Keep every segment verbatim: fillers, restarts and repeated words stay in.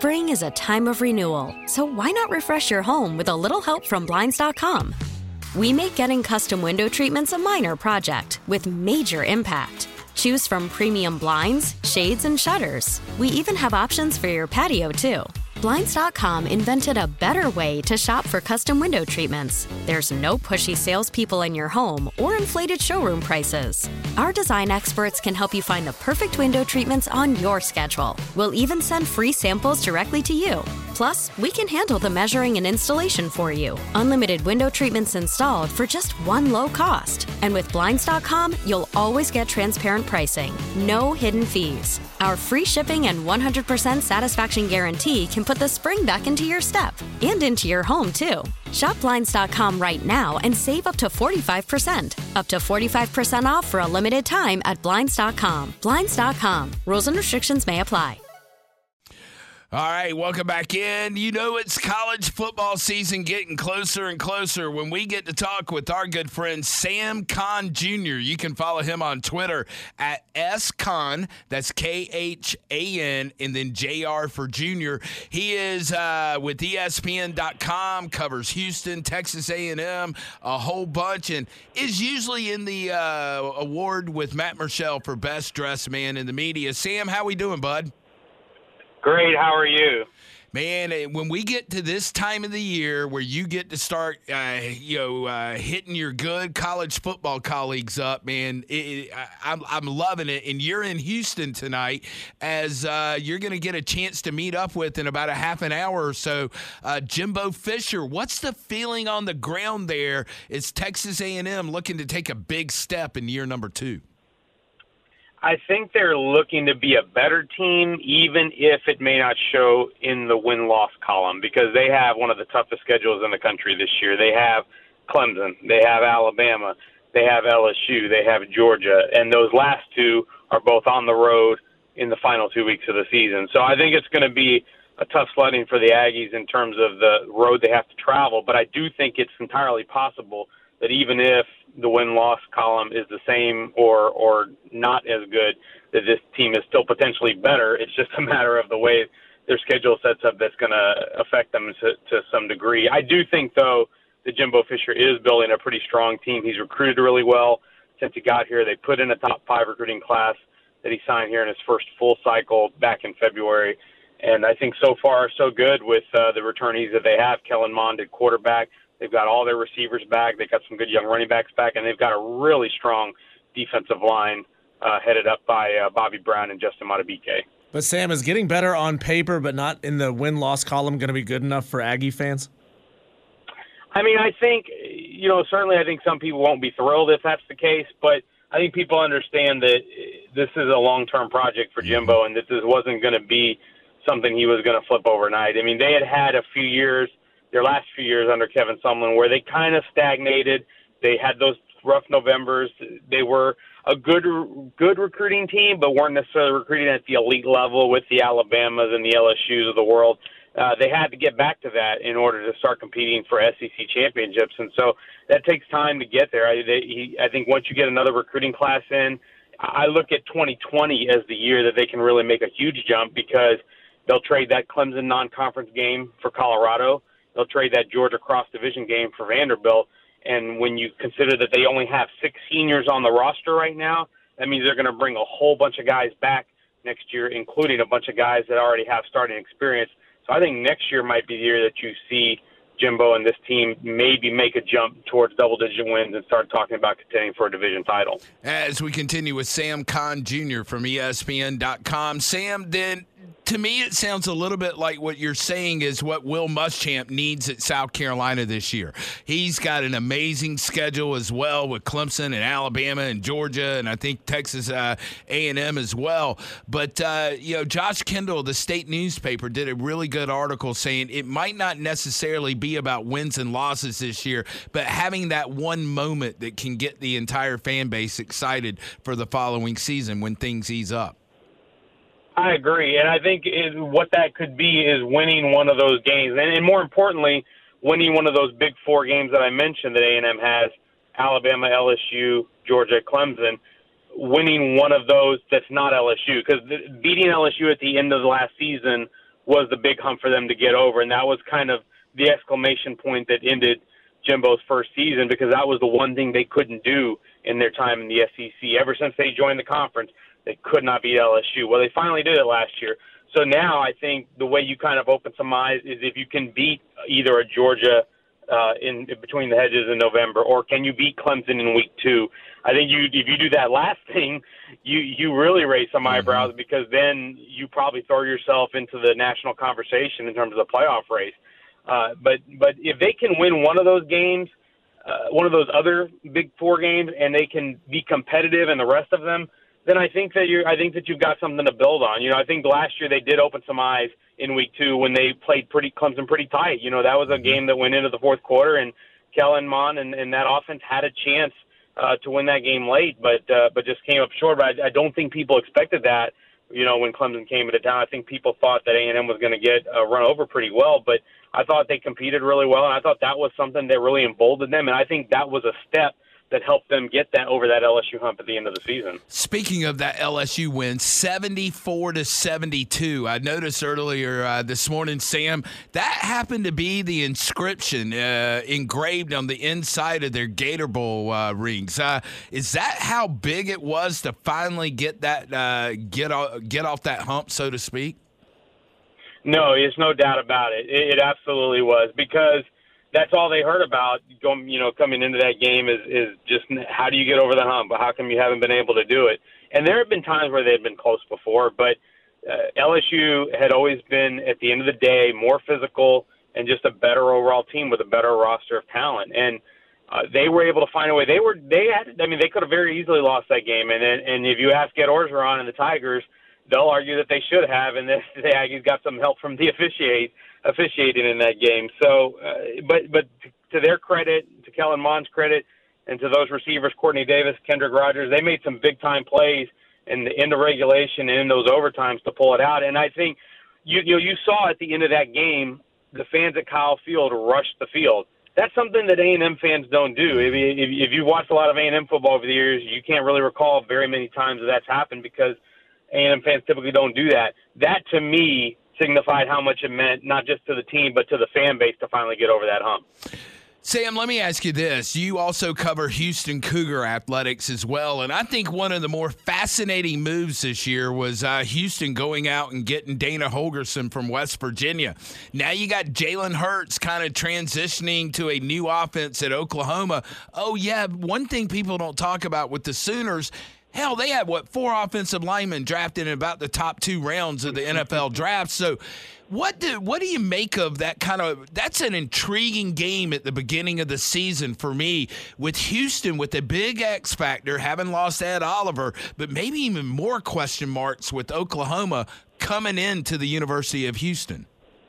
Spring is a time of renewal, so why not refresh your home with a little help from Blinds dot com? We make getting custom window treatments a minor project with major impact. Choose from premium blinds, shades, and shutters. We even have options for your patio, too. Blinds dot com invented a better way to shop for custom window treatments. There's no pushy salespeople in your home or inflated showroom prices. Our design experts can help you find the perfect window treatments on your schedule. We'll even send free samples directly to you. Plus, we can handle the measuring and installation for you. Unlimited window treatments installed for just one low cost. And with Blinds dot com, you'll always get transparent pricing. No hidden fees. Our free shipping and one hundred percent satisfaction guarantee can put the spring back into your step and into your home, too. Shop Blinds dot com right now and save up to forty-five percent. Up to forty-five percent off for a limited time at Blinds dot com. Blinds dot com. Rules and restrictions may apply. All right, welcome back in. You know it's college football season getting closer and closer when we get to talk with our good friend Sam Khan Junior You can follow him on Twitter at S Khan, that's K H A N, and then J R for Junior. He is uh, with E S P N dot com, covers Houston, Texas A and M, a whole bunch, and is usually in the uh, award with Matt Murschel for Best Dressed Man in the Media. Sam, how we doing, bud? Great. How are you? Man, when we get to this time of the year where you get to start, uh, you know, uh, hitting your good college football colleagues up, man, it, it, I, I'm, I'm loving it. And you're in Houston tonight as uh, you're going to get a chance to meet up with in about a half an hour or so, uh, Jimbo Fisher. What's the feeling on the ground there? Is Texas A and M looking to take a big step in year number two? I think they're looking to be a better team, even if it may not show in the win-loss column, because they have one of the toughest schedules in the country this year. They have Clemson, they have Alabama, they have L S U, they have Georgia, and those last two are both on the road in the final two weeks of the season. So I think it's going to be a tough sledding for the Aggies in terms of the road they have to travel, but I do think it's entirely possible that even if the win-loss column is the same or or not as good, that this team is still potentially better. It's just a matter of the way their schedule sets up that's going to affect them to, to some degree. I do think, though, that Jimbo Fisher is building a pretty strong team. He's recruited really well since he got here. They put in a top five recruiting class that he signed here in his first full cycle back in February. And I think so far so good with uh, the returnees that they have. Kellen Mond at quarterback. They've got all their receivers back. They've got some good young running backs back, and they've got a really strong defensive line uh, headed up by uh, Bobby Brown and Justin Matabike. But, Sam, is getting better on paper but not in the win-loss column going to be good enough for Aggie fans? I mean, I think, you know, certainly I think some people won't be thrilled if that's the case, but I think people understand that this is a long-term project for Jimbo, and that this wasn't going to be something he was going to flip overnight. I mean, they had had a few years their last few years under Kevin Sumlin, where they kind of stagnated. They had those rough Novembers. They were a good good recruiting team, but weren't necessarily recruiting at the elite level with the Alabamas and the L S Us of the world. Uh, they had to get back to that in order to start competing for S E C championships, and so that takes time to get there. I, they, he, I think once you get another recruiting class in, I look at twenty twenty as the year that they can really make a huge jump, because they'll trade that Clemson non-conference game for Colorado. They'll trade that Georgia cross-division game for Vanderbilt. And when you consider that they only have six seniors on the roster right now, that means they're going to bring a whole bunch of guys back next year, including a bunch of guys that already have starting experience. So I think next year might be the year that you see Jimbo and this team maybe make a jump towards double-digit wins and start talking about contending for a division title. As we continue with Sam Khan Junior from E S P N dot com. Sam, then, to me, it sounds a little bit like what you're saying is what Will Muschamp needs at South Carolina this year. He's got an amazing schedule as well with Clemson and Alabama and Georgia, and I think Texas uh, A and M as well. But, uh, you know, Josh Kendall, the state newspaper, did a really good article saying it might not necessarily be about wins and losses this year, but having that one moment that can get the entire fan base excited for the following season when things ease up. I agree, and I think it, what that could be is winning one of those games, and, and more importantly, winning one of those big four games that I mentioned that A and M has, Alabama, L S U, Georgia, Clemson, winning one of those that's not L S U, because beating L S U at the end of the last season was the big hump for them to get over, and that was kind of the exclamation point that ended Jimbo's first season, because that was the one thing they couldn't do in their time in the S E C. Ever since they joined the conference, they could not beat L S U. Well, they finally did it last year. So now I think the way you kind of open some eyes is if you can beat either a Georgia uh, in, in between the hedges in November, or can you beat Clemson in week two? I think you if you do that last thing, you, you really raise some eyebrows, mm-hmm. because then you probably throw yourself into the national conversation in terms of the playoff race. Uh, but but if they can win one of those games, uh, one of those other Big Four games, and they can be competitive in the rest of them, then I think that you I think that you've got something to build on. You know, I think last year they did open some eyes in week two when they played pretty Clemson pretty tight. You know, that was a game that went into the fourth quarter, and Kellen Mond and, and that offense had a chance uh, to win that game late, but uh, but just came up short. But I, I don't think people expected that. You know, when Clemson came into town, I think people thought that A and M was going to get uh, run over pretty well, but I thought they competed really well, and I thought that was something that really emboldened them, and I think that was a step that helped them get that over that L S U hump at the end of the season. Speaking of that L S U win, seventy-four to seventy-two. I noticed earlier uh, this morning, Sam, that happened to be the inscription uh, engraved on the inside of their Gator Bowl uh, rings. Uh, is that how big it was to finally get that uh, get off, get off that hump, so to speak? No, there's no doubt about it. It, it absolutely was, because that's all they heard about going, you know, coming into that game is, is just how do you get over the hump? How come you haven't been able to do it? And there have been times where they've been close before, but uh, L S U had always been, at the end of the day, more physical and just a better overall team with a better roster of talent. And uh, they were able to find a way. They were, they had, I mean, they could have very easily lost that game. And and if you ask Ed Orgeron and the Tigers, they'll argue that they should have, and the, the Aggies got some help from the officiate. officiating in that game. So, uh, but but to their credit, to Kellen Mond's credit, and to those receivers, Courtney Davis, Kendrick Rogers, they made some big-time plays in the end of regulation and in those overtimes to pull it out. And I think you you, know, you saw at the end of that game, the fans at Kyle Field rushed the field. That's something that A and M fans don't do. If, if, if you've watched a lot of A and M football over the years, you can't really recall very many times that that's happened, because A and M fans typically don't do that. That, to me, signified how much it meant, not just to the team, but to the fan base to finally get over that hump. Sam, let me ask you this. You also cover Houston Cougar athletics as well, and I think one of the more fascinating moves this year was uh, Houston going out and getting Dana Holgorsen from West Virginia. Now you got Jalen Hurts kind of transitioning to a new offense at Oklahoma. Oh, yeah, one thing people don't talk about with the Sooners, hell, they had, what, four offensive linemen drafted in about the top two rounds of the N F L draft. So what do what do you make of that kind of – that's an intriguing game at the beginning of the season for me, with Houston with a big X factor, having lost Ed Oliver, but maybe even more question marks with Oklahoma coming into the University of Houston.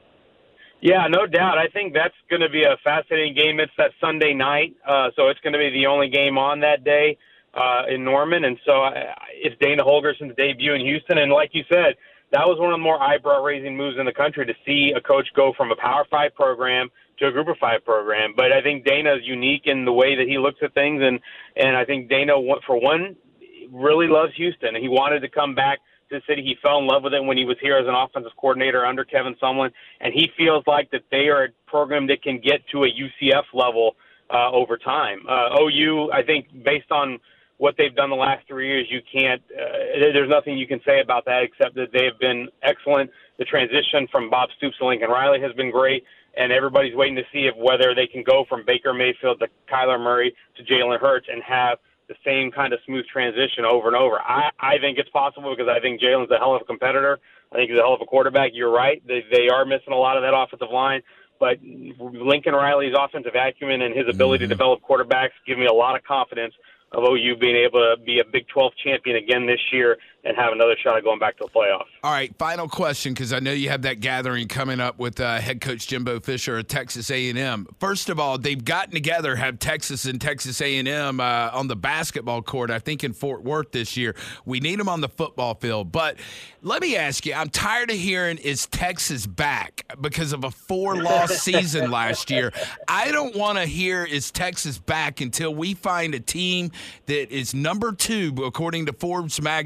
Yeah, no doubt. I think that's going to be a fascinating game. It's that Sunday night, uh, so it's going to be the only game on that day. Uh, in Norman, and so I, it's Dana Holgorsen's debut in Houston, and like you said, that was one of the more eyebrow-raising moves in the country, to see a coach go from a Power Five program to a Group of Five program. But I think Dana is unique in the way that he looks at things, and, and I think Dana, for one, really loves Houston, and he wanted to come back to the city. He fell in love with it when he was here as an offensive coordinator under Kevin Sumlin, and he feels like that they are a program that can get to a U C F level uh, over time. Uh, O U, I think, based on what they've done the last three years, you can't, uh, there's nothing you can say about that except that they have been excellent. The transition from Bob Stoops to Lincoln Riley has been great, and everybody's waiting to see if whether they can go from Baker Mayfield to Kyler Murray to Jalen Hurts and have the same kind of smooth transition over and over. I, I think it's possible, because I think Jalen's a hell of a competitor. I think he's a hell of a quarterback. You're right. They, they are missing a lot of that offensive line. But Lincoln Riley's offensive acumen and his ability mm-hmm. to develop quarterbacks give me a lot of confidence of O U being able to be a Big twelve champion again this year and have another shot at going back to the playoffs. All right, final question, because I know you have that gathering coming up with uh, head coach Jimbo Fisher at Texas A and M. First of all, they've gotten together, have Texas and Texas A and M uh, on the basketball court, I think in Fort Worth this year. We need them on the football field. But let me ask you, I'm tired of hearing, is Texas back, because of a four-loss season last year. I don't want to hear, is Texas back, until we find a team that is number two, according to Forbes magazine,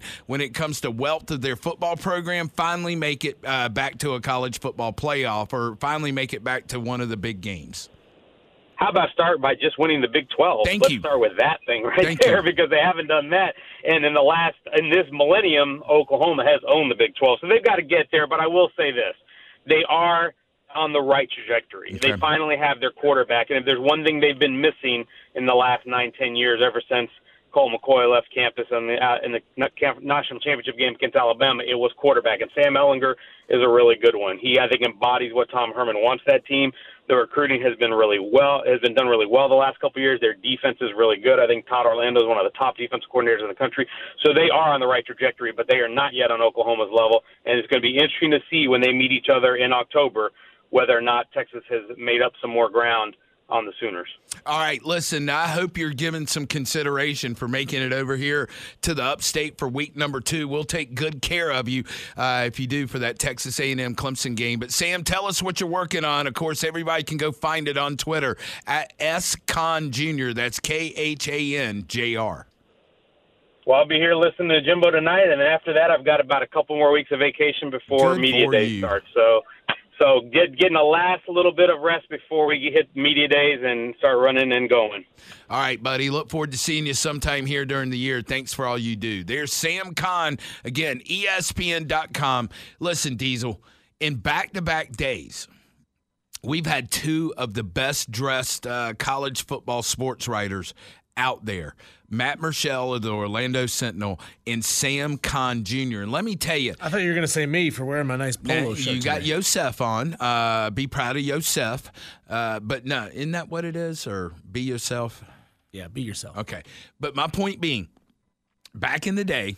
when it comes to wealth of their football program, finally make it uh, back to a college football playoff or finally make it back to one of the big games? How about start by just winning the Big twelve? Thank Let's you. start with that thing right Thank there you. because they haven't done that. And in the last, in this millennium, Oklahoma has owned the Big twelve. So they've got to get there. But I will say this. They are on the right trajectory. Okay. They finally have their quarterback. And if there's one thing they've been missing in the last nine, ten years, ever since Colt McCoy left campus in the, uh, in the national championship game against Alabama, it was quarterback. And Sam Ehlinger is a really good one. He, I think, embodies what Tom Herman wants that team. The recruiting has been really well, has been done really well the last couple of years. Their defense is really good. I think Todd Orlando is one of the top defensive coordinators in the country. So they are on the right trajectory, but they are not yet on Oklahoma's level. And it's going to be interesting to see when they meet each other in October whether or not Texas has made up some more ground on the Sooners. All right, listen, I hope you're giving some consideration for making it over here to the upstate for week number two. We'll take good care of you uh, if you do for that Texas A and M Clemson game. But, Sam, tell us what you're working on. Of course, everybody can go find it on Twitter at S Con Junior That's K H A N J R. Well, I'll be here listening to Jimbo tonight, and then after that I've got about a couple more weeks of vacation before Good media for day you. starts. So So get, getting a last little bit of rest before we hit media days and start running and going. All right, buddy. Look forward to seeing you sometime here during the year. Thanks for all you do. There's Sam Con, again, E S P N dot com. Listen, Diesel, in back-to-back days, we've had two of the best-dressed uh, college football sports writers out there. Matt Murschel of the Orlando Sentinel and Sam Con Junior And let me tell you, I thought you were going to say me for wearing my nice polo now, shirt. you got today. Yosef on. Uh, be proud of Yosef. Uh, but no, isn't that what it is? Or be yourself? Yeah, be yourself. Okay. But my point being, back in the day,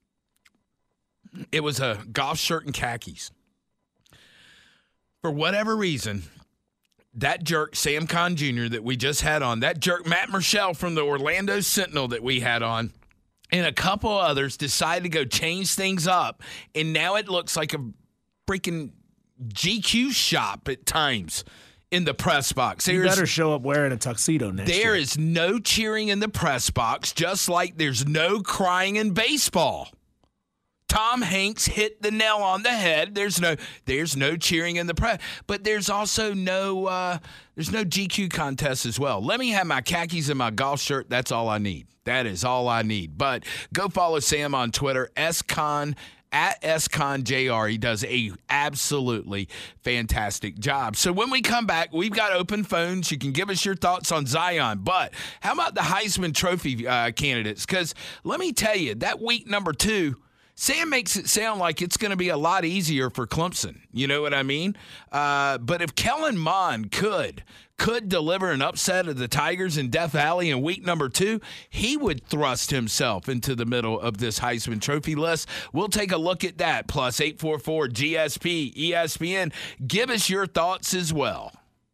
it was a golf shirt and khakis. For whatever reason, that jerk, Sam Con Junior, that we just had on, that jerk, Matt Murschel from the Orlando Sentinel that we had on, and a couple others decided to go change things up, and now it looks like a freaking G Q shop at times in the press box. You There's, better show up wearing a tuxedo next year. there is no cheering in the press box, just like there's no crying in baseball. Tom Hanks hit the nail on the head. There's no there's no cheering in the press, but there's also no uh, there's no G Q contest as well. Let me have my khakis and my golf shirt. That's all I need. That is all I need. But go follow Sam on Twitter, SCon at SConJR. He does a absolutely fantastic job. So when we come back, we've got open phones. You can give us your thoughts on Zion. But how about the Heisman Trophy uh, candidates? Because let me tell you, that week number two, Sam makes it sound like it's going to be a lot easier for Clemson. You know what I mean? Uh, but if Kellen Mond could could deliver an upset of the Tigers in Death Valley in week number two, he would thrust himself into the middle of this Heisman Trophy list. We'll take a look at that. Plus eight four four G S P E S P N. Give us your thoughts as well.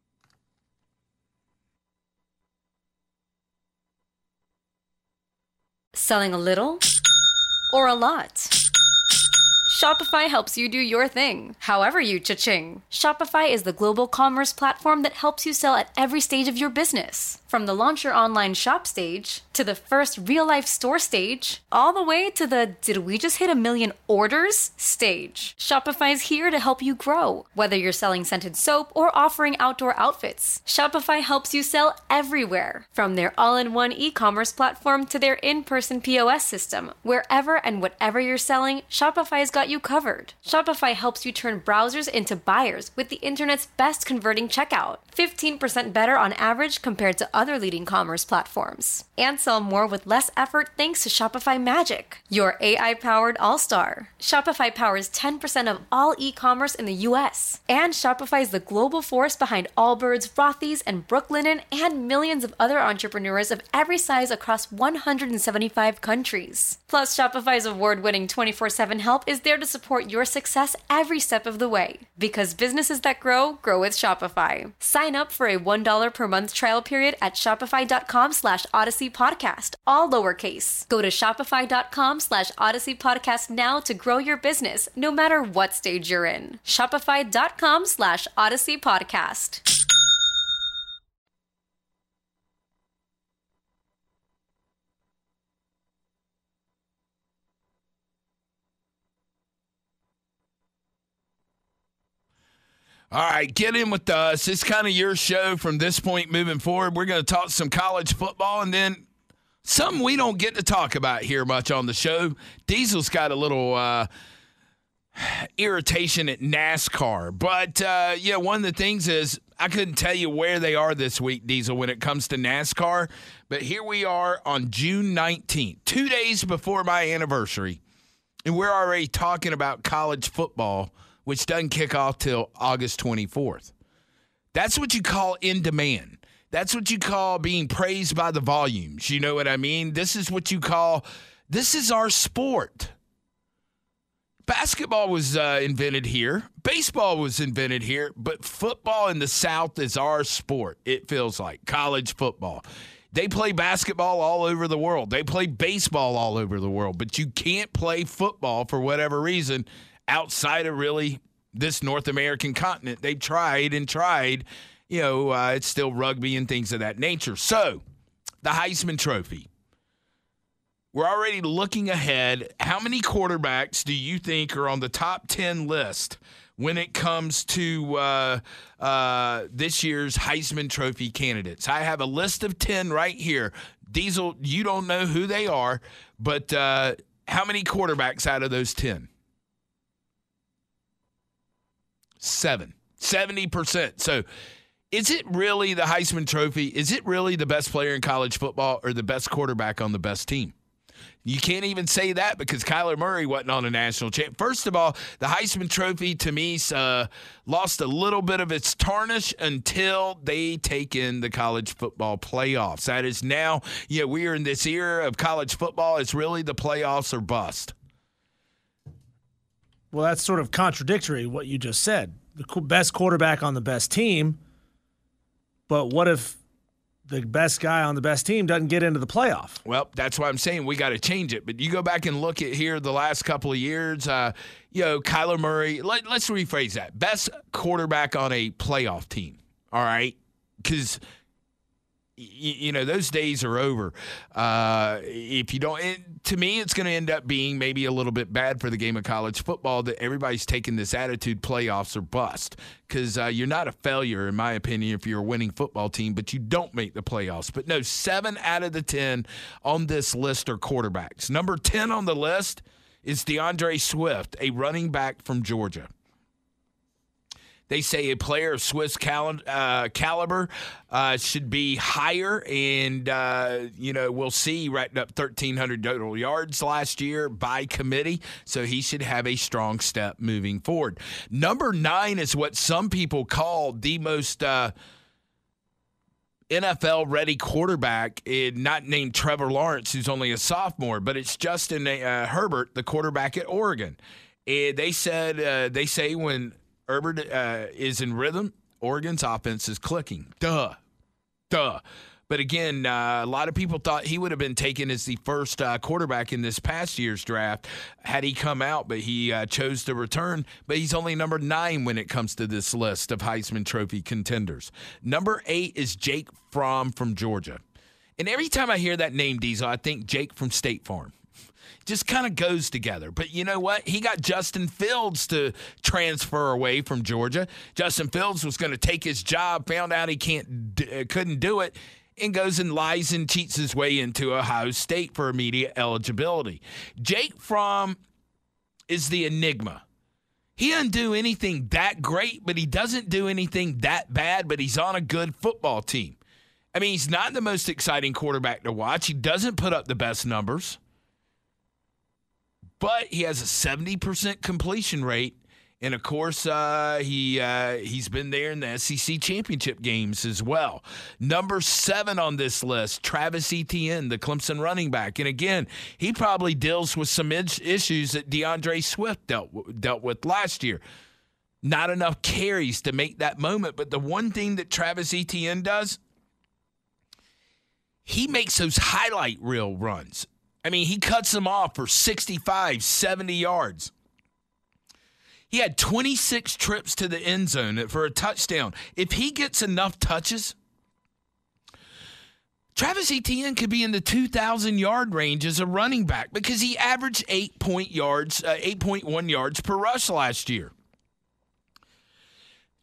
Selling a little or a lot? Shopify helps you do your thing, however you cha-ching. Shopify is the global commerce platform that helps you sell at every stage of your business. From the launch your online shop stage, to the first real-life store stage, all the way to the did we just hit a million orders stage. Shopify's here to help you grow. Whether you're selling scented soap or offering outdoor outfits, Shopify helps you sell everywhere. From their all-in-one e-commerce platform to their in-person P O S system, wherever and whatever you're selling, Shopify's got you covered. Shopify helps you turn browsers into buyers with the internet's best converting checkout. fifteen percent better on average compared to other leading commerce platforms. And sell more with less effort thanks to Shopify Magic, your A I-powered all-star. Shopify powers ten percent of all e-commerce in the U S. And Shopify is the global force behind Allbirds, Rothy's, and Brooklinen, and millions of other entrepreneurs of every size across one hundred seventy-five countries. Plus, Shopify's award-winning twenty-four seven help is there to support your success every step of the way. Because businesses that grow, grow with Shopify. Sign up for a one dollar per month trial period at shopify.com slash Odyssey Podcast, all lowercase. Go to shopify.com slash Odyssey Podcast now to grow your business, no matter what stage you're in. Shopify.com slash Odyssey Podcast. All right, get in with us. It's kind of your show from this point moving forward. We're going to talk some college football and then something we don't get to talk about here much on the show. Diesel's got a little uh, irritation at NASCAR. But, uh, yeah, one of the things is I couldn't tell you where they are this week, Diesel, when it comes to NASCAR. But here we are on June nineteenth, two days before my anniversary, and we're already talking about college football, which doesn't kick off till August twenty-fourth. That's what you call in demand. That's what you call being praised by the volumes. You know what I mean? This is what you call, this is our sport. Basketball was uh, invented here. Baseball was invented here. But football in the South is our sport, it feels like. College football. They play basketball all over the world. They play baseball all over the world. But you can't play football for whatever reason outside of really this North American continent. They've tried and tried. You know, uh, it's still rugby and things of that nature. So, the Heisman Trophy. We're already looking ahead. How many quarterbacks do you think are on the top ten list when it comes to uh, uh, this year's Heisman Trophy candidates? I have a list of ten right here. Diesel, you don't know who they are, but uh, how many quarterbacks out of those ten? Seven. seventy percent. So is it really the Heisman Trophy? Is it really the best player in college football or the best quarterback on the best team? You can't even say that because Kyler Murray wasn't on a national champ. First of all, the Heisman Trophy, to me, uh, lost a little bit of its tarnish until they take in the college football playoffs. That is now, yeah, we are in this era of college football. It's really the playoffs or bust. Well, that's sort of contradictory what you just said. The best quarterback on the best team, but what if the best guy on the best team doesn't get into the playoff? Well, that's why I'm saying we got to change it. But you go back and look at here the last couple of years, uh, you know, Kyler Murray, let, let's rephrase that. Best quarterback on a playoff team, all right? Because – you know, those days are over. Uh, if you don't, it, to me, it's going to end up being maybe a little bit bad for the game of college football that everybody's taking this attitude, playoffs or bust, because uh, you're not a failure, in my opinion, if you're a winning football team, but you don't make the playoffs. But no, seven out of the ten on this list are quarterbacks. Number ten on the list is DeAndre Swift, a running back from Georgia. They say a player of Swiss cal- uh, caliber uh, should be higher, and, uh, you know, we'll see. He racked up thirteen hundred total yards last year by committee, so he should have a strong step moving forward. Number nine is what some people call the most uh, N F L-ready quarterback, not named Trevor Lawrence, who's only a sophomore, but it's Justin uh, Herbert, the quarterback at Oregon. And they said uh, they say when Herbert uh, is in rhythm, Oregon's offense is clicking. Duh. Duh. But again, uh, a lot of people thought he would have been taken as the first uh, quarterback in this past year's draft had he come out, but he uh, chose to return. But he's only number nine when it comes to this list of Heisman Trophy contenders. Number eight is Jake Fromm from Georgia. And every time I hear that name, Diesel, I think Jake from State Farm. Just kind of goes together. But you know what? He got Justin Fields to transfer away from Georgia. Justin Fields was going to take his job, found out he can't, d- couldn't do it, and goes and lies and cheats his way into Ohio State for immediate eligibility. Jake Fromm is the enigma. He doesn't do anything that great, but he doesn't do anything that bad, but he's on a good football team. I mean, he's not the most exciting quarterback to watch. He doesn't put up the best numbers. But he has a seventy percent completion rate, and of course, uh, he uh, he's been there in the S E C championship games as well. Number seven on this list, Travis Etienne, the Clemson running back, and again, he probably deals with some issues that DeAndre Swift dealt dealt with last year. Not enough carries to make that moment, but the one thing that Travis Etienne does, he makes those highlight reel runs. I mean, he cuts them off for sixty-five, seventy yards. He had twenty-six trips to the end zone for a touchdown. If he gets enough touches, Travis Etienne could be in the two thousand yard range as a running back because he averaged eight point yards, uh, eight point one yards per rush last year.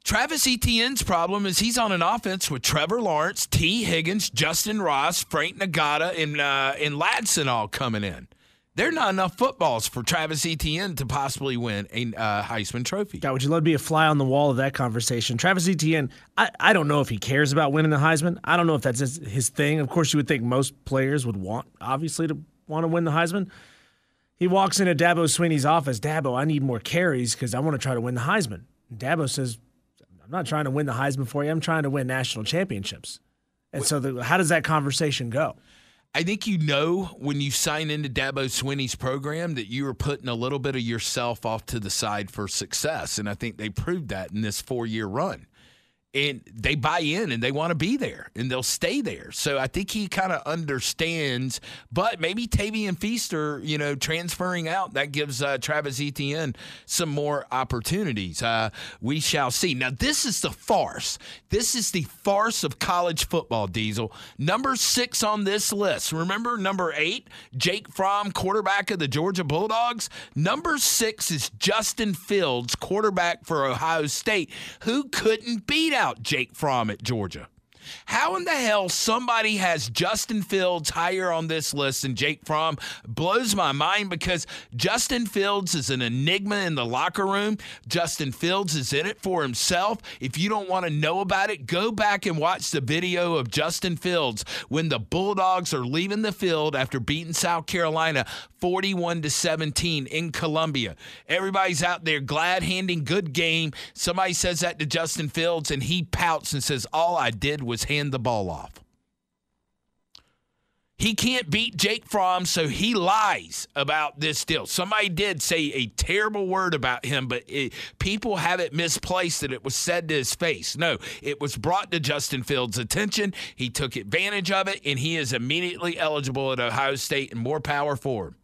Travis Etienne's problem is he's on an offense with Trevor Lawrence, T. Higgins, Justin Ross, Frank Nagata, and, uh, and Ladson all coming in. There are not enough footballs for Travis Etienne to possibly win a uh, Heisman Trophy. God, would you love to be a fly on the wall of that conversation? Travis Etienne, I, I don't know if he cares about winning the Heisman. I don't know if that's his, his thing. Of course, you would think most players would want, obviously, to want to win the Heisman. He walks into Dabo Swinney's office. Dabo, I need more carries because I want to try to win the Heisman. And Dabo says, I'm not trying to win the Heisman for you. I'm trying to win national championships. And so the, how does that conversation go? I think you know when you sign into Dabo Swinney's program that you are putting a little bit of yourself off to the side for success, and I think they proved that in this four-year run. And they buy in and they want to be there and they'll stay there. So I think he kind of understands, but maybe Tavian Feaster, you know, transferring out, that gives uh, Travis Etienne some more opportunities. Uh, we shall see. Now, this is the farce. This is the farce of college football, Diesel. Number six on this list. Remember number eight, Jake Fromm, quarterback of the Georgia Bulldogs? Number six is Justin Fields, quarterback for Ohio State, who couldn't beat out Jake Fromm at Georgia. How in the hell somebody has Justin Fields higher on this list than Jake Fromm blows my mind, because Justin Fields is an enigma in the locker room. Justin Fields is in it for himself. If you don't want to know about it, go back and watch the video of Justin Fields when the Bulldogs are leaving the field after beating South Carolina forty-one to seventeen in Columbia. Everybody's out there glad-handing, good game. Somebody says that to Justin Fields, and he pouts and says, all I did was hand the ball off. He can't beat Jake Fromm, so he lies about this deal. Somebody did say a terrible word about him, but it, people have it misplaced that it was said to his face. No, it was brought to Justin Fields' attention. He took advantage of it, and he is immediately eligible at Ohio State, and more power for him.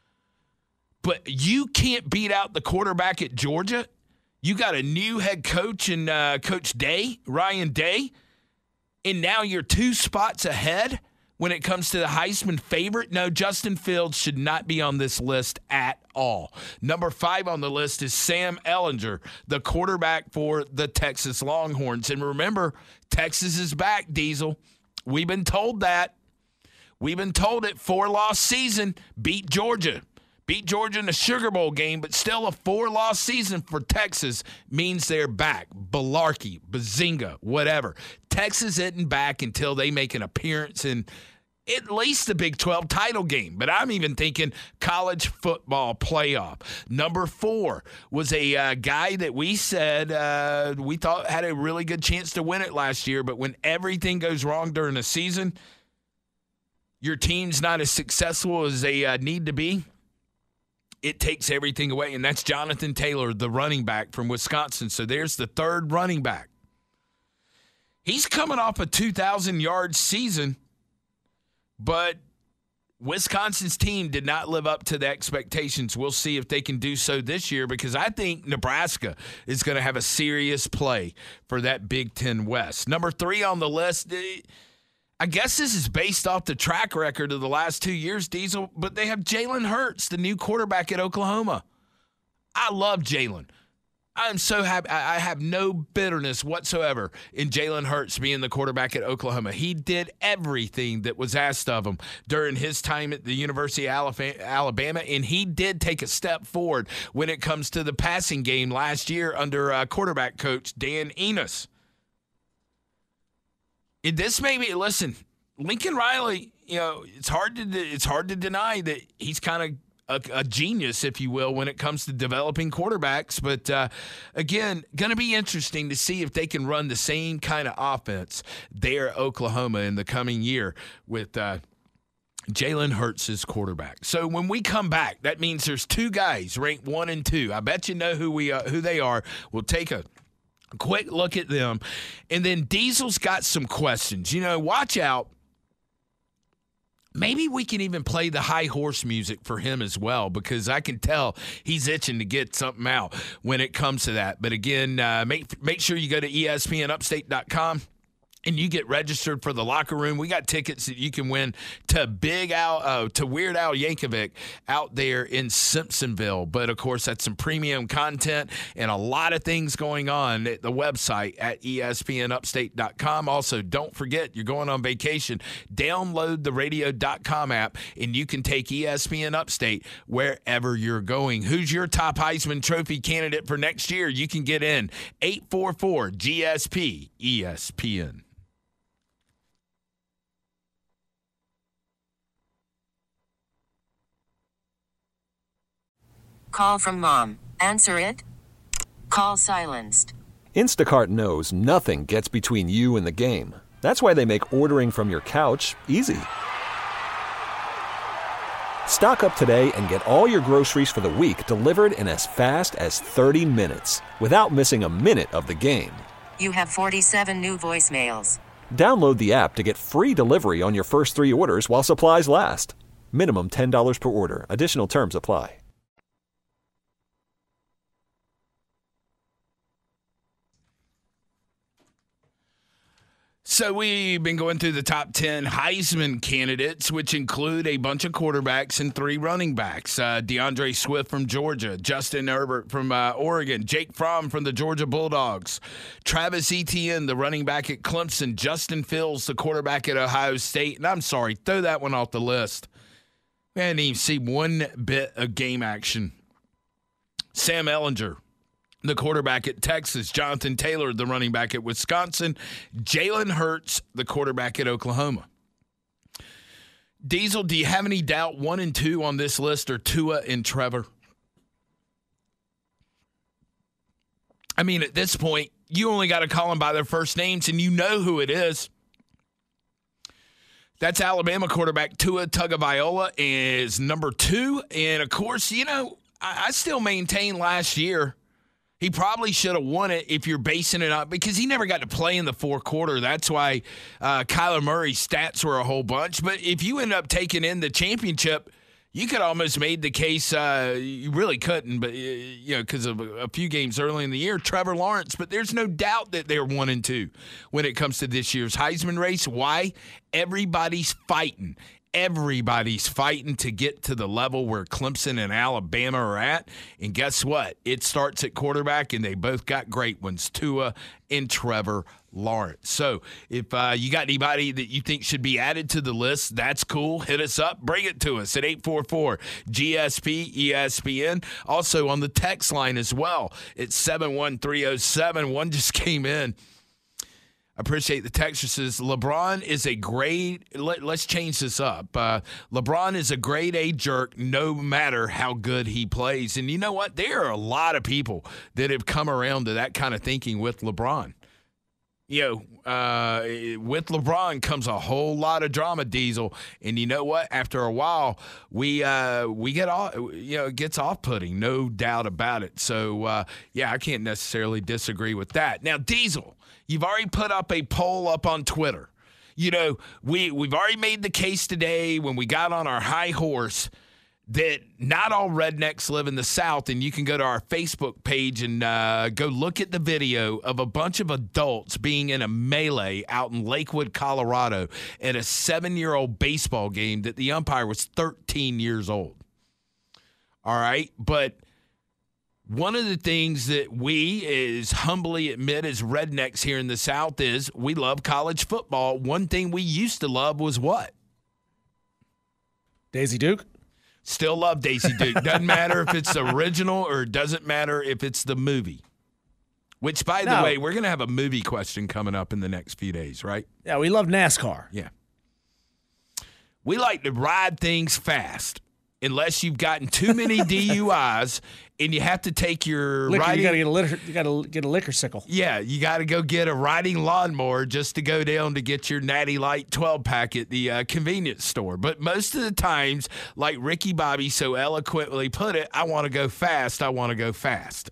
But you can't beat out the quarterback at Georgia. You got a new head coach in uh, Coach Day, Ryan Day, and now you're two spots ahead when it comes to the Heisman favorite. No, Justin Fields should not be on this list at all. Number five on the list is Sam Ehlinger, the quarterback for the Texas Longhorns. And remember, Texas is back, Diesel. We've been told that. We've been told it. Four-loss season, beat Georgia. Beat Georgia in the Sugar Bowl game, but still a four-loss season for Texas means they're back. Balarkey, Bazinga, whatever. Texas isn't back until they make an appearance in at least the Big twelve title game. But I'm even thinking college football playoff. Number four was a uh, guy that we said uh, we thought had a really good chance to win it last year, but when everything goes wrong during the season, your team's not as successful as they uh, need to be. It takes everything away, and that's Jonathan Taylor, the running back from Wisconsin. So there's the third running back. He's coming off a two thousand yard season, but Wisconsin's team did not live up to the expectations. We'll see if they can do so this year, because I think Nebraska is going to have a serious play for that Big Ten West. Number three on the list, I guess this is based off the track record of the last two years, Diesel, but they have Jalen Hurts, the new quarterback at Oklahoma. I love Jalen. I'm so happy. I have no bitterness whatsoever in Jalen Hurts being the quarterback at Oklahoma. He did everything that was asked of him during his time at the University of Alabama, and he did take a step forward when it comes to the passing game last year under uh, quarterback coach Dan Enos. And this may be, listen, Lincoln Riley, you know, it's hard to it's hard to deny that he's kind of A, a genius, if you will, when it comes to developing quarterbacks. But, uh, again, going to be interesting to see if they can run the same kind of offense there at Oklahoma in the coming year with uh, Jalen Hurts as quarterback. So when we come back, that means there's two guys ranked one and two. I bet you know who we uh, who they are. We'll take a quick look at them. And then Diesel's got some questions. You know, watch out. Maybe we can even play the high horse music for him as well, because I can tell he's itching to get something out when it comes to that. But again, uh, make make sure you go to E S P N upstate dot com. and you get registered for the locker room. We got tickets that you can win to Big Al, uh, to Weird Al Yankovic out there in Simpsonville. But, of course, that's some premium content and a lot of things going on at the website at E S P N upstate dot com. Also, don't forget, you're going on vacation. Download the radio dot com app, and you can take E S P N Upstate wherever you're going. Who's your top Heisman Trophy candidate for next year? You can get in eight four four G S P E S P N. Call from mom. Answer it. Call silenced. Instacart knows nothing gets between you and the game. That's why they make ordering from your couch easy. Stock up today and get all your groceries for the week delivered in as fast as thirty minutes without missing a minute of the game. You have forty-seven new voicemails. Download the app to get free delivery on your first three orders while supplies last. Minimum ten dollars per order. Additional terms apply. So we've been going through the top ten Heisman candidates, which include a bunch of quarterbacks and three running backs. Uh, DeAndre Swift from Georgia, Justin Herbert from uh, Oregon, Jake Fromm from the Georgia Bulldogs, Travis Etienne, the running back at Clemson, Justin Fields, the quarterback at Ohio State. And I'm sorry, throw that one off the list. We hadn't even seen one bit of game action. Sam Ehlinger, the quarterback at Texas, Jonathan Taylor, the running back at Wisconsin, Jalen Hurts, the quarterback at Oklahoma. Diesel, do you have any doubt one and two on this list are Tua and Trevor? I mean, at this point, you only got to call them by their first names, and you know who it is. That's Alabama quarterback Tua Tagovailoa is number two. And, of course, you know, I, I still maintain last year he probably should have won it if you're basing it on, because he never got to play in the fourth quarter. That's why uh, Kyler Murray's stats were a whole bunch. But if you end up taking in the championship, you could almost made the case. Uh, you really couldn't, but uh, you know, because of a, a few games early in the year, Trevor Lawrence. But there's no doubt that they're one and two when it comes to this year's Heisman race. Why? Everybody's fighting. Everybody's fighting to get to the level where Clemson and Alabama are at. And guess what? It starts at quarterback, and they both got great ones, Tua and Trevor Lawrence. So if uh, you got anybody that you think should be added to the list, that's cool. Hit us up. Bring it to us at eight four four G S P E S P N. Also on the text line as well. It's seven one three oh seven. One just came in. I appreciate the texture. Says LeBron is a grade. Let, let's change this up. Uh, LeBron is a grade A jerk no matter how good he plays. And you know what? There are a lot of people that have come around to that kind of thinking with LeBron. You know, uh, with LeBron comes a whole lot of drama, Diesel. And you know what? After a while, we uh, we get off. You know, it gets off-putting, no doubt about it. So uh, yeah, I can't necessarily disagree with that. Now, Diesel, you've already put up a poll up on Twitter. You know, we, we've already made the case today when we got on our high horse that not all rednecks live in the South, and you can go to our Facebook page and uh, go look at the video of a bunch of adults being in a melee out in Lakewood, Colorado at a seven-year-old baseball game that the umpire was thirteen years old. All right? But one of the things that we is humbly admit as rednecks here in the South is we love college football. One thing we used to love was what? Daisy Duke? Still love Daisy Duke. Doesn't matter if it's the original or it doesn't matter if it's the movie. Which, by no. the way, we're going to have a movie question coming up in the next few days, right? Yeah, we love NASCAR. Yeah. We like to ride things fast. Unless you've gotten too many D U Is and you have to take your liquor, riding. You got to get a liquor. You got to get a liquor sickle. Yeah, you got to go get a riding lawnmower just to go down to get your Natty Light twelve pack at the uh, convenience store. But most of the times, like Ricky Bobby so eloquently put it, I want to go fast. I want to go fast.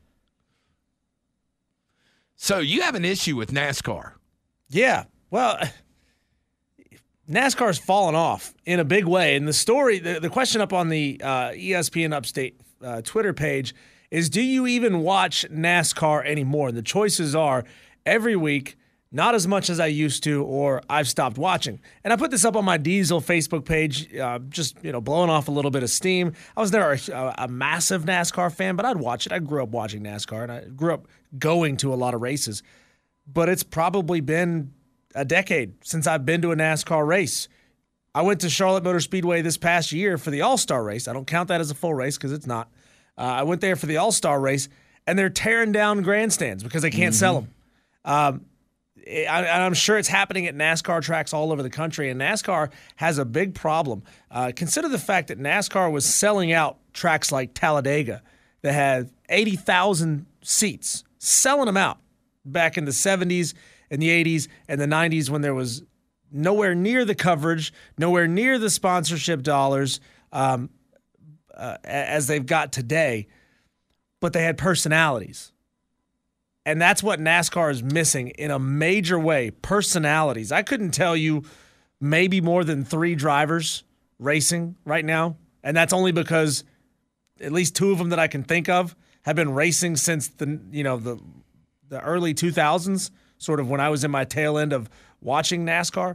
So you have an issue with NASCAR. Yeah. Well, NASCAR's fallen off in a big way. And the story, the, the question up on the uh, E S P N Upstate uh, Twitter page is, do you even watch NASCAR anymore? And the choices are every week, not as much as I used to, or I've stopped watching. And I put this up on my Diesel Facebook page, uh, just you know, blowing off a little bit of steam. I was never a, a massive NASCAR fan, but I'd watch it. I grew up watching NASCAR, and I grew up going to a lot of races. But it's probably been a decade since I've been to a NASCAR race. I went to Charlotte Motor Speedway this past year for the All-Star race. I don't count that as a full race because it's not. Uh, I went there for the All-Star race, and they're tearing down grandstands because they can't mm-hmm. sell them. Um, I, I'm sure it's happening at NASCAR tracks all over the country, and NASCAR has a big problem. Uh, consider the fact that NASCAR was selling out tracks like Talladega that had eighty thousand seats, selling them out back in the seventies and the eighties and the nineties when there was nowhere near the coverage, nowhere near the sponsorship dollars um, uh, as they've got today, but they had personalities. And that's what NASCAR is missing in a major way, personalities. I couldn't tell you maybe more than three drivers racing right now, and that's only because at least two of them that I can think of have been racing since the you know the the early two thousands, sort of when I was in my tail end of watching NASCAR.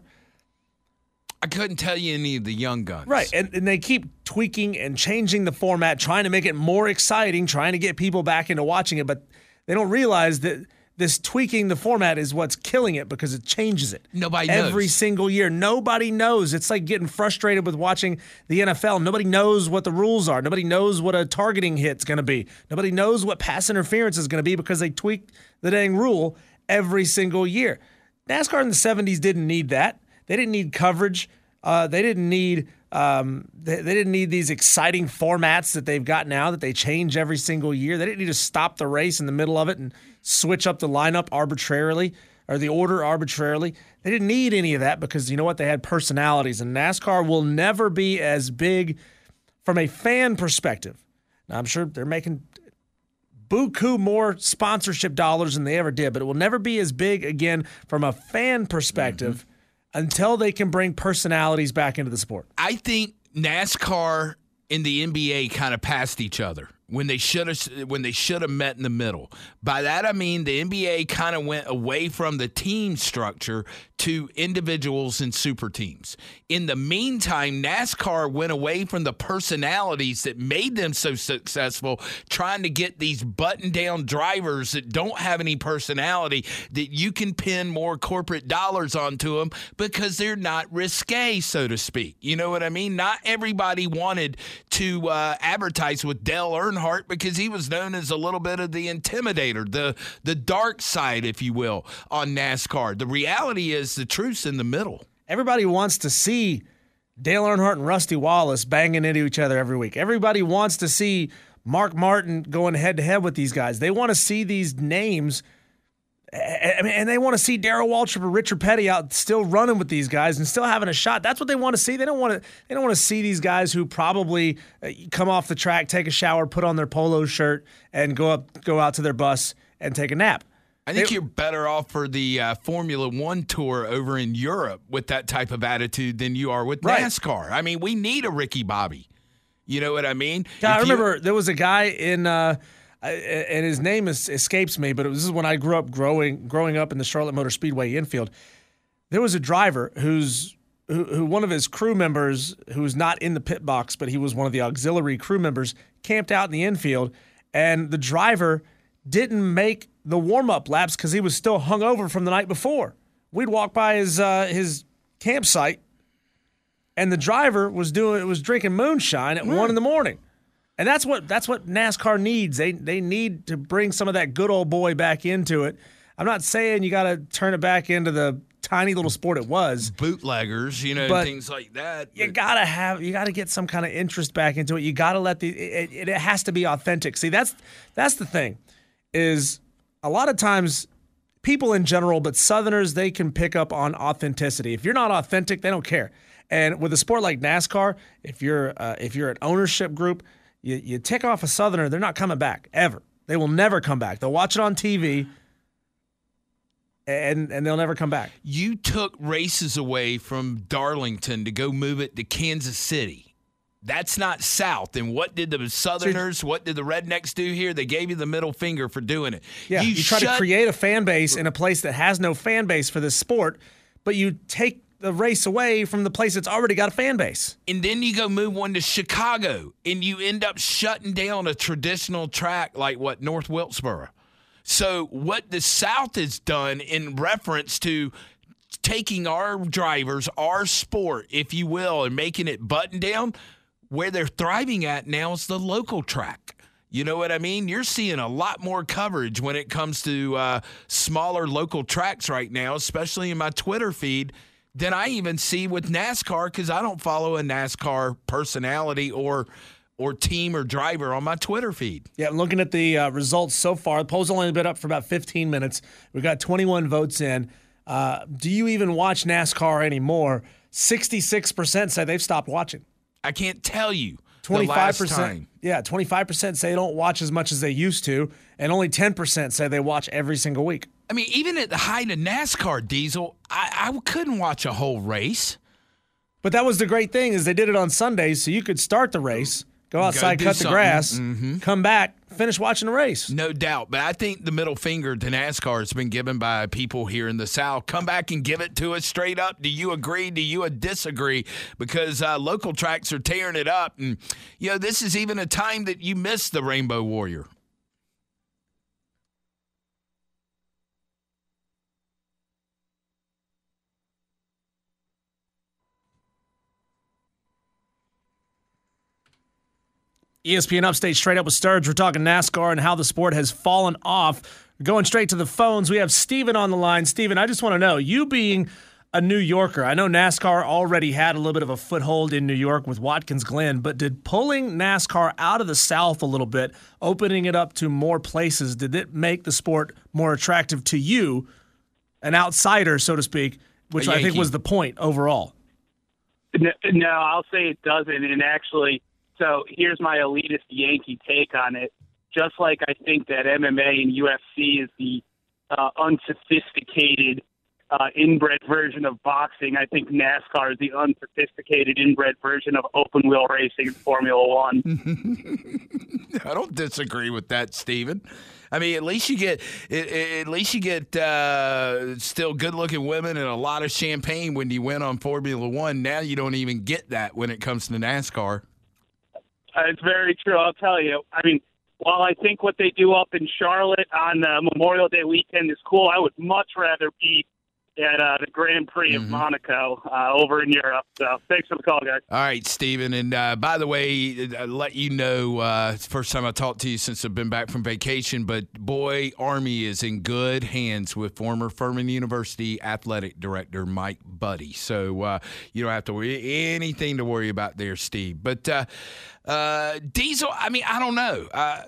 I couldn't tell you any of the young guns. Right, and, and they keep tweaking and changing the format, trying to make it more exciting, trying to get people back into watching it, but they don't realize that this tweaking the format is what's killing it because it changes it. Nobody knows. Every single year. Nobody knows. It's like getting frustrated with watching the N F L. Nobody knows what the rules are. Nobody knows what a targeting hit's going to be. Nobody knows what pass interference is going to be because they tweak the dang rule every single year. NASCAR in the seventies didn't need that. They didn't need coverage. Uh, they didn't need um, they, they didn't need these exciting formats that they've got now that they change every single year. They didn't need to stop the race in the middle of it and switch up the lineup arbitrarily or the order arbitrarily. They didn't need any of that because, you know what, they had personalities. And NASCAR will never be as big from a fan perspective. Now, I'm sure they're making buku more sponsorship dollars than they ever did, but it will never be as big again from a fan perspective mm-hmm. until they can bring personalities back into the sport. I think NASCAR and the N B A kind of passed each other when they should have when they should have met in the middle. By that I mean the N B A kind of went away from the team structure to individuals and super teams. In the meantime, NASCAR went away from the personalities that made them so successful, trying to get these button-down drivers that don't have any personality that you can pin more corporate dollars onto them because they're not risque, so to speak. You know what I mean? Not everybody wanted to uh, advertise with Dale Earnhardt because he was known as a little bit of the intimidator, the the dark side, if you will, on NASCAR. The reality is the truth's in the middle. Everybody wants to see Dale Earnhardt and Rusty Wallace banging into each other every week. Everybody wants to see Mark Martin going head-to-head with these guys. They want to see these names, and they want to see Darrell Waltrip or Richard Petty out still running with these guys and still having a shot. That's what they want to see. They don't want to. They don't want to see these guys who probably come off the track, take a shower, put on their polo shirt, and go up, go out to their bus and take a nap. I think they, you're better off for the uh, Formula One tour over in Europe with that type of attitude than you are with right. NASCAR. I mean, we need a Ricky Bobby. You know what I mean? Yeah, I remember there was a guy in, uh, and his name is, escapes me, but it was, this is when I grew up growing growing up in the Charlotte Motor Speedway infield. There was a driver who's who, who one of his crew members, who was not in the pit box, but he was one of the auxiliary crew members, camped out in the infield, and the driver didn't make the warm-up laps because he was still hungover from the night before. We'd walk by his uh, his campsite, and the driver was doing was drinking moonshine at mm. one in the morning, and that's what that's what NASCAR needs. They they need to bring some of that good old boy back into it. I'm not saying you got to turn it back into the tiny little sport it was, bootleggers, you know, things like that. You gotta have you gotta get some kind of interest back into it. You gotta let the it, it, it has to be authentic. See, that's that's the thing. Is a lot of times people in general, but Southerners, they can pick up on authenticity. If you're not authentic, they don't care. And with a sport like NASCAR, if you're uh, if you're an ownership group, you, you tick off a Southerner, they're not coming back ever. They will never come back. They'll watch it on T V, and and they'll never come back. You took races away from Darlington to go move it to Kansas City. That's not South. And what did the Southerners, what did the rednecks do here? They gave you the middle finger for doing it. Yeah, you, you try shut- to create a fan base in a place that has no fan base for this sport, but you take the race away from the place that's already got a fan base. And then you go move one to Chicago, and you end up shutting down a traditional track like, what, North Wilkesboro. So what the South has done in reference to taking our drivers, our sport, if you will, and making it button down, where they're thriving at now is the local track. You know what I mean? You're seeing a lot more coverage when it comes to uh, smaller local tracks right now, especially in my Twitter feed, than I even see with NASCAR, because I don't follow a NASCAR personality or or team or driver on my Twitter feed. Yeah, I'm looking at the uh, results so far. The poll's only been up for about fifteen minutes. We've got twenty-one votes in. Uh, do you even watch NASCAR anymore? sixty-six percent say they've stopped watching. I can't tell you twenty-five percent, the last time. Yeah, twenty-five percent say they don't watch as much as they used to, and only ten percent say they watch every single week. I mean, even at the height of NASCAR, Diesel, I, I couldn't watch a whole race. But that was the great thing, is they did it on Sundays, so you could start the race, go outside, go cut something. the grass, mm-hmm. come back, finish watching the race. No doubt. But I think the middle finger to NASCAR has been given by people here in the South. Come back and give it to us straight up. Do you agree? Do you disagree? Because uh, local tracks are tearing it up. And, you know, this is even a time that you miss the Rainbow Warrior. E S P N Upstate Straight Up with Sturge. We're talking NASCAR and how the sport has fallen off. Going straight to the phones, we have Steven on the line. Steven, I just want to know, you being a New Yorker, I know NASCAR already had a little bit of a foothold in New York with Watkins Glen, but did pulling NASCAR out of the South a little bit, opening it up to more places, did it make the sport more attractive to you, an outsider, so to speak, which I think was the point overall? No, no, I'll say it doesn't, and actually... So here's my elitist Yankee take on it. Just like I think that M M A and U F C is the uh, unsophisticated uh, inbred version of boxing, I think NASCAR is the unsophisticated inbred version of open wheel racing in Formula One. I don't disagree with that, Steven. I mean, at least you get at least you get uh, still good-looking women and a lot of champagne when you win on Formula One. Now you don't even get that when it comes to NASCAR. Uh, it's very true. I'll tell you. I mean, while I think what they do up in Charlotte on uh, Memorial Day weekend is cool, I would much rather be at uh, the Grand Prix mm-hmm. of Monaco uh, over in Europe. So thanks for the call, guys. All right, Steven. And uh, by the way, I'll let you know, uh, it's the first time I talked to you since I've been back from vacation, but boy, Army is in good hands with former Furman University athletic director Mike Buddy. So uh, you don't have to worry anything to worry about there, Steve. But uh, uh, Diesel, I mean, I don't know. Uh,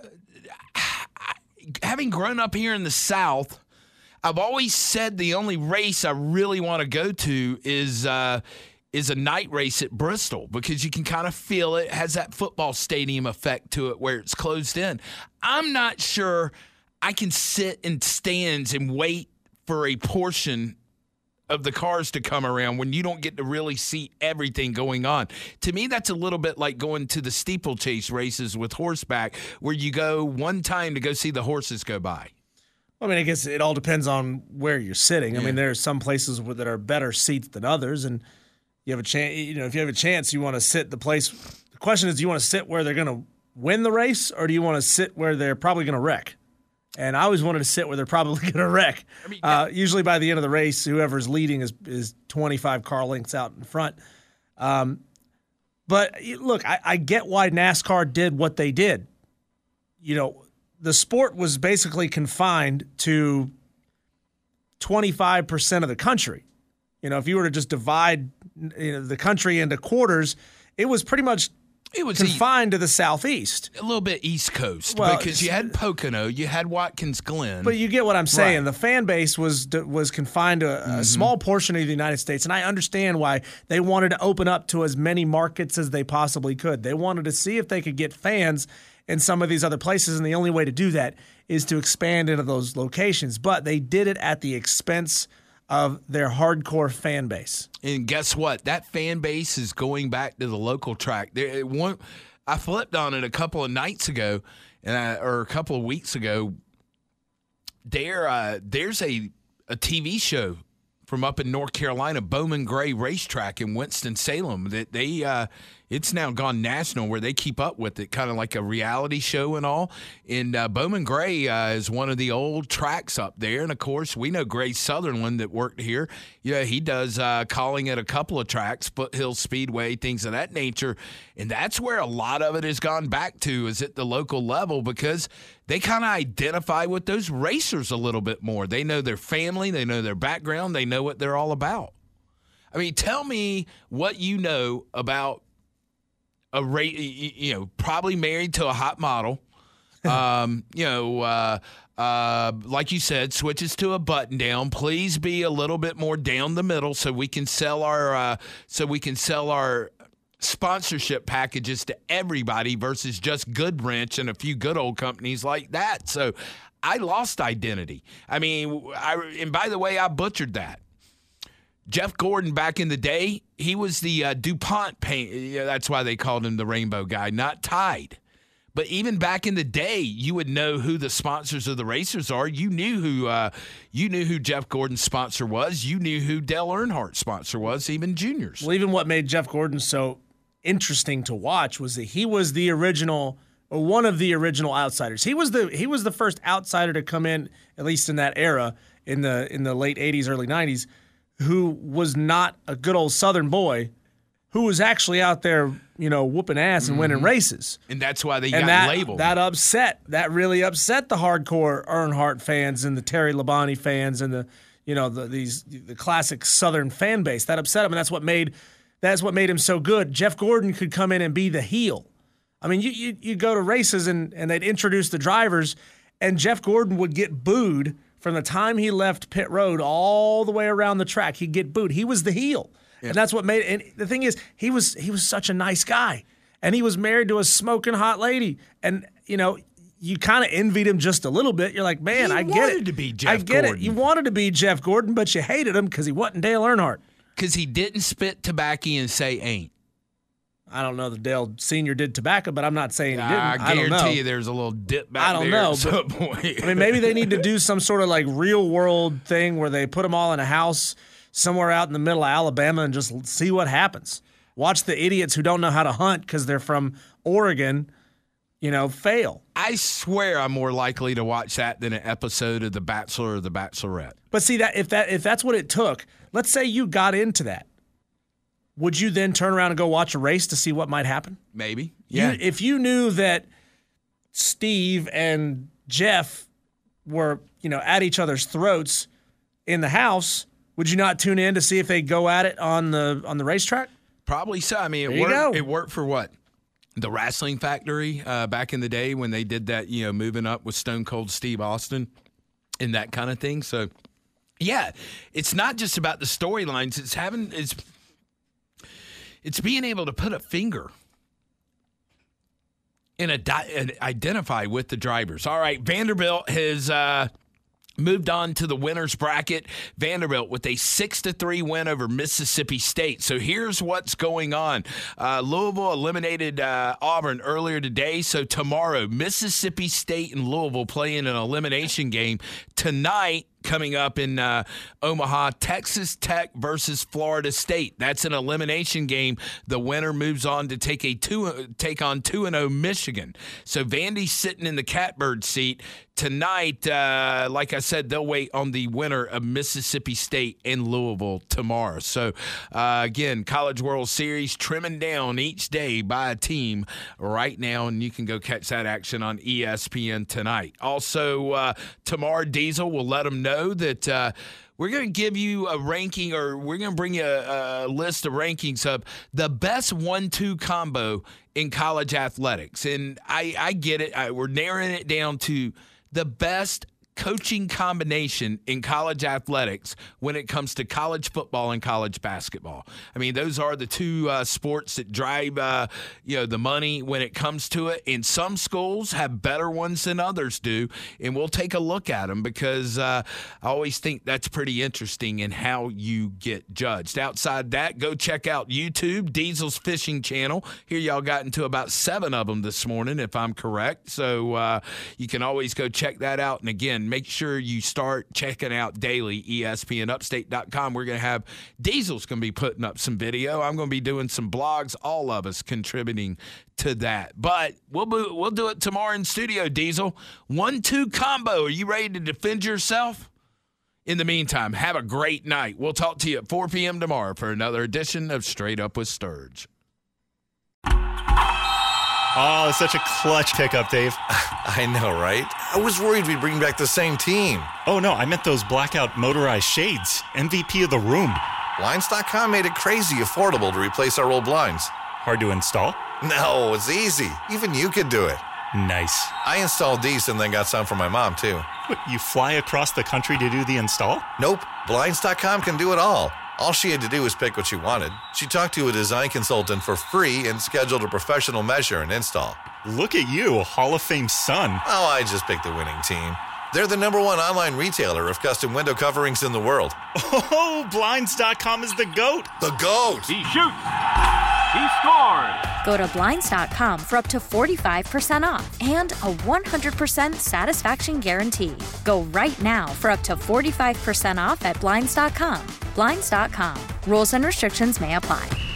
having grown up here in the South, I've always said the only race I really want to go to is uh, is a night race at Bristol, because you can kind of feel it. It has that football stadium effect to it where it's closed in. I'm not sure I can sit in stands and wait for a portion of the cars to come around when you don't get to really see everything going on. To me, that's a little bit like going to the steeplechase races with horseback, where you go one time to go see the horses go by. I mean, I guess it all depends on where you're sitting. Yeah. I mean, there are some places where, that are better seats than others, and you have a chance. You know, if you have a chance, you want to sit the place. The question is, do you want to sit where they're going to win the race, or do you want to sit where they're probably going to wreck? And I always wanted to sit where they're probably going to wreck. I mean, uh, usually by the end of the race, whoever's leading is is twenty-five car lengths out in front. Um, but look, I, I get why NASCAR did what they did. You know, the sport was basically confined to twenty-five percent of the country. You know, if you were to just divide you know, the country into quarters, it was pretty much it was confined e- to the southeast. A little bit East Coast, well, because you had Pocono, you had Watkins Glen. But you get what I'm saying. Right. The fan base was was confined to a, mm-hmm. a small portion of the United States, and I understand why they wanted to open up to as many markets as they possibly could. They wanted to see if they could get fans in some of these other places, and the only way to do that is to expand into those locations. But they did it at the expense of their hardcore fan base. And guess what? That fan base is going back to the local track. There, it won't, I flipped on it a couple of nights ago, and I, or a couple of weeks ago. There, uh, there's a, a T V show from up in North Carolina, Bowman Gray Racetrack in Winston-Salem. That they, uh, it's now gone national where they keep up with it, kind of like a reality show and all. And uh, Bowman Gray uh, is one of the old tracks up there. And, of course, we know Gray Sutherland that worked here. Yeah, he does uh, calling at a couple of tracks, Foothill Speedway, things of that nature. And that's where a lot of it has gone back to, is at the local level, because they kind of identify with those racers a little bit more. They know their family. They know their background. They know what they're all about. I mean, tell me what you know about a ra- you know, probably married to a hot model. um, you know, uh, uh, like you said, switches to a button down. Please be a little bit more down the middle so we can sell our uh, so we can sell our sponsorship packages to everybody versus just Goodwrench and a few good old companies like that. So I lost identity. I mean, I, and by the way, I butchered that. Jeff Gordon, back in the day, he was the uh, DuPont paint. Yeah, that's why they called him the Rainbow Guy, not Tide. But even back in the day, you would know who the sponsors of the racers are. You knew who uh, you knew who Jeff Gordon's sponsor was. You knew who Dale Earnhardt's sponsor was, even juniors. Well, even what made Jeff Gordon so interesting to watch was that he was the original, or one of the original outsiders. He was the he was the first outsider to come in, at least in that era, in the in the late eighties, early nineties, who was not a good old Southern boy, who was actually out there, you know, whooping ass and mm-hmm. winning races. And that's why they and got that, labeled. That upset, that really upset the hardcore Earnhardt fans and the Terry Labonte fans and the, you know, the these the classic Southern fan base. That upset him, and that's what made that's what made him so good. Jeff Gordon could come in and be the heel. I mean, you you you go to races and and they'd introduce the drivers, and Jeff Gordon would get booed from the time he left pit road all the way around the track. He'd get booed. He was the heel. Yeah. And that's what made it. And the thing is, he was he was such a nice guy. And he was married to a smoking hot lady. And, you know, you kind of envied him just a little bit. You're like, man, he I get it. wanted to be Jeff I get Gordon. it. You wanted to be Jeff Gordon, but you hated him because he wasn't Dale Earnhardt. Because he didn't spit tobacco and say ain't. I don't know that Dale Senior did tobacco, but I'm not saying he didn't. I, I don't know. guarantee you there's a little dip back I don't there know, at some point. I mean, maybe they need to do some sort of like real world thing where they put them all in a house somewhere out in the middle of Alabama and just see what happens. Watch the idiots who don't know how to hunt because they're from Oregon, you know, fail. I swear I'm more likely to watch that than an episode of The Bachelor or The Bachelorette. But see, that if that if that's what it took, let's say you got into that. Would you then turn around and go watch a race to see what might happen? Maybe. Yeah. You, if you knew that Steve and Jeff were, you know, at each other's throats in the house, would you not tune in to see if they go at it on the on the racetrack? Probably so. I mean, it there worked. It worked for what? The Wrestling Factory uh, back in the day when they did that, you know, moving up with Stone Cold Steve Austin and that kind of thing. So, yeah, it's not just about the storylines. It's having it's. It's being able to put a finger and, adi- and identify with the drivers. All right, Vanderbilt has uh, moved on to the winner's bracket. Vanderbilt with a six to three win over Mississippi State. So here's what's going on. Uh, Louisville eliminated uh, Auburn earlier today. So tomorrow, Mississippi State and Louisville play in an elimination game. Tonight, coming up in uh, Omaha, Texas Tech versus Florida State. That's an elimination game. The winner moves on to take a two take on two and oh Michigan. So Vandy's sitting in the catbird seat tonight. Uh, like I said, they'll wait on the winner of Mississippi State and Louisville tomorrow. So uh, again, College World Series trimming down each day by a team right now, and you can go catch that action on E S P N tonight. Also, uh, Tamar Diesel will let them know that uh, we're going to give you a ranking, or we're going to bring you a, a list of rankings of the best one two combo in college athletics. And I, I get it. I, we're narrowing it down to the best coaching combination in college athletics when it comes to college football and college basketball. I mean, those are the two uh, sports that drive, uh, you know, the money when it comes to it. And some schools have better ones than others do, and we'll take a look at them because uh, I always think that's pretty interesting in how you get judged. Outside that, go check out YouTube, Diesel's Fishing Channel. Here y'all got into about seven of them this morning, if I'm correct. So uh, you can always go check that out. And again, make sure you start checking out daily E S P N upstate dot com. We're going to have Diesel's going to be putting up some video. I'm going to be doing some blogs, all of us contributing to that. But we'll be, we'll do it tomorrow in studio, Diesel. one two combo. Are you ready to defend yourself? In the meantime, have a great night. We'll talk to you at four p.m. tomorrow for another edition of Straight Up with Sturge. Oh, such a clutch pickup, Dave. I know, right? I was worried we'd bring back the same team. Oh, no, I meant those blackout motorized shades. M V P of the room. Blinds dot com made it crazy affordable to replace our old blinds. Hard to install? No, it's easy. Even you could do it. Nice. I installed these and then got some for my mom, too. What, you fly across the country to do the install? Nope. Blinds dot com can do it all. All she had to do was pick what she wanted. She talked to a design consultant for free and scheduled a professional measure and install. Look at you, a Hall of Fame son. Oh, I just picked the winning team. They're the number one online retailer of custom window coverings in the world. Oh, Blinds dot com is the GOAT. The GOAT. He shoots. He scores. Go to Blinds dot com for up to forty-five percent off and a one hundred percent satisfaction guarantee. Go right now for up to forty-five percent off at Blinds dot com. Blinds dot com. Rules and restrictions may apply.